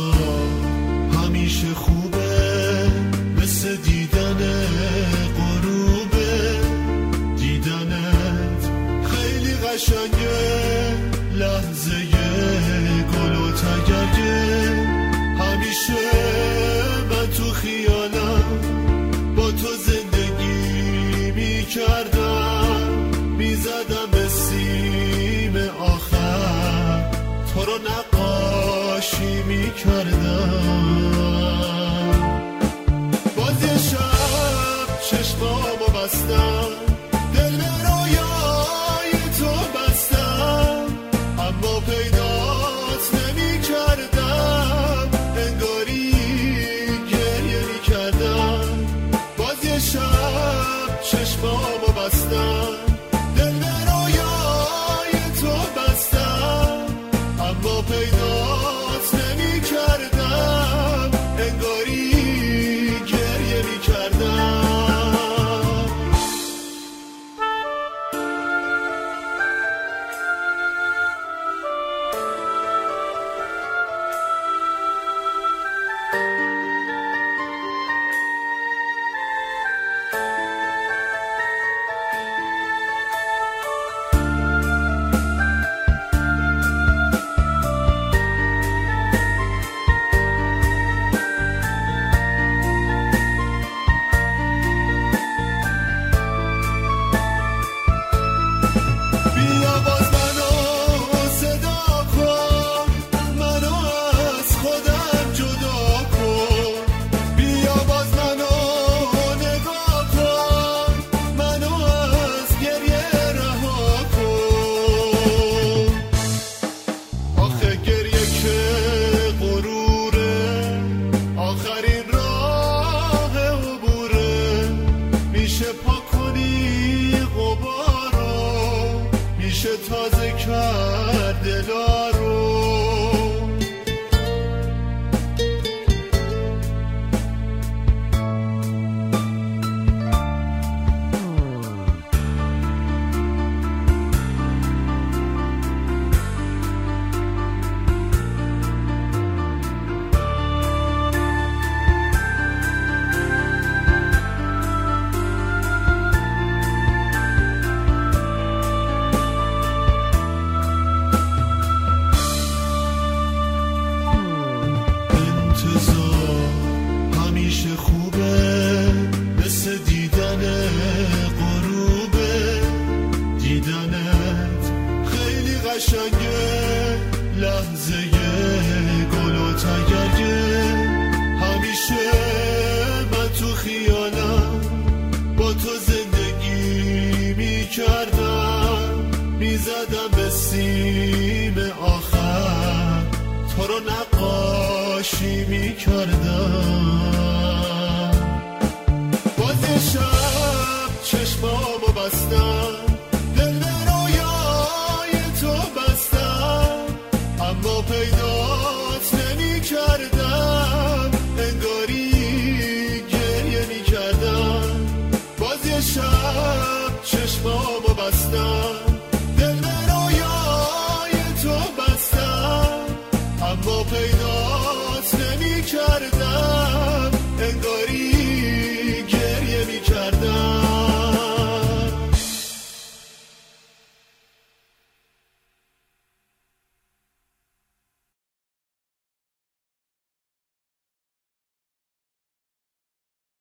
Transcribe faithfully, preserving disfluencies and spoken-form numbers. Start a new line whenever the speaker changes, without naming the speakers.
همیشه خوبه، مثل دیدن غروبه. دیدنت خیلی قشنگه، لحظه گل و تگرگه. همیشه من تو خیالم با تو زندگی می کردم، می زدم به سیم آخر، تو رو نقاشی می کردم. باز یه شب چشمامو بستم، دل به رویای تو بستم، اما پیدات نمی کردم، انگاری گریه می کردم. باز یه شب چشمامو بستم، دل به رویای تو بستم، اما پیدات نمی کردم، انگاری گریه می کردم. تازه کرده دارو. همیشه خوبه، مثل دیدن غروبه. دیدنت خیلی قشنگه، لحظه گل و تگرگه. همیشه من تو خیالم با تو زندگی می کردم، می زدم به سیم آخر، تو رو نقاشی می کردم. باز یه شب چشمامو بستم، دل به رویای تو بستم، اما پیدات نمی کردم، انگاری گریه می کردم. باز یه شب چشمامو بستم، دل به رویای تو بستم، اما پیدات نمی کردم.